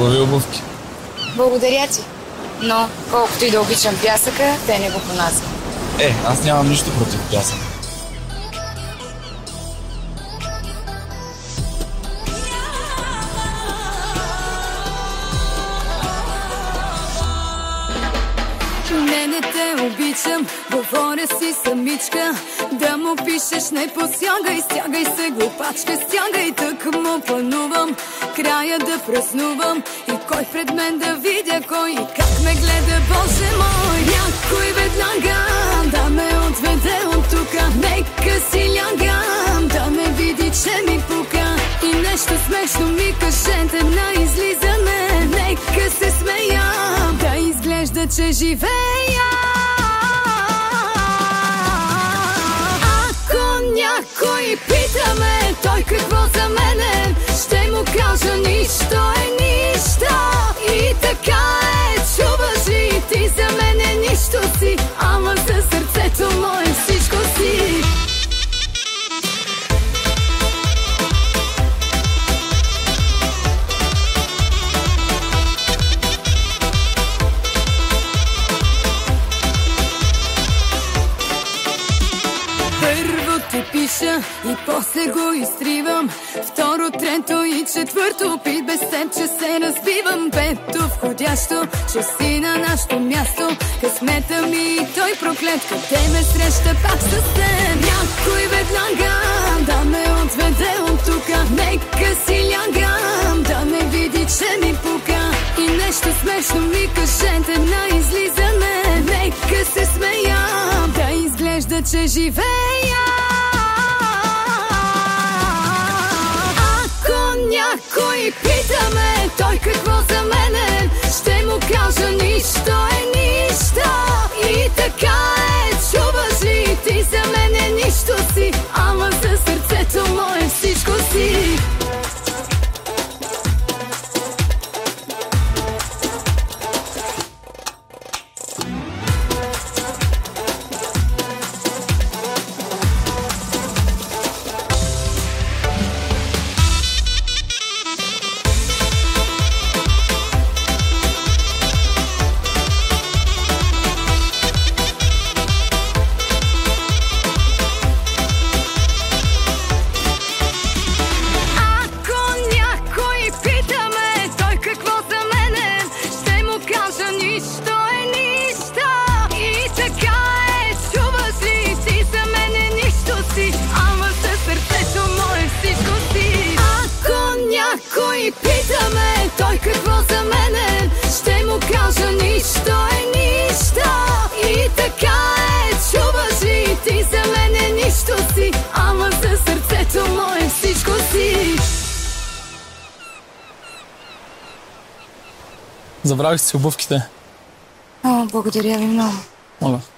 Хубави обувки. Благодаря ти. Но, колкото и да обичам пясъка, те не го понасят. Аз нямам нищо против пясък. Не те обичам, говоря си самичка. Да му пишеш не посягай, стягай се глупачка, стягай, тък му планувам края да празнувам. И кой пред мен да видя, кой и как ме гледа, Боже мой. Някой веднага да ме отведе от тука, нека си лягам, да ме види, че ми пука. И нещо смешно ми кажете на излизане, нека се смея, да изглежда, че живея. Ако някой питаме той какво за мене, ще му кажа нищо е нищо. И така е, чуваш ли, ти за мене нищо си, ама за сърцето мое всичко си. Пиша и после го изтривам. Второ, трето и четвърто пит без теб, че се разбивам. Пето, входящо, че си на нашото място. Късмета ми и той проклет, къде ме среща пак с теб. Някой веднага да ме отведе от тука, нека си лягам, да ме види, че ми пука. И нещо смешно ми кажете на излизане, нека се смея, да изглежда, че живея. Някой питаме той какво за мене, ще му кажа нищо е нищо. И така е, чуваш ли, ти за мене нищо си, ама за сърцето мое всичко си. Някой питаме той какво за мене, ще му кажа нищо е нищо. И така е, чуваш ли, ти за мене нищо си, ама за сърцето мое всичко си. Забравих си обувките. Благодаря ви много. Моля.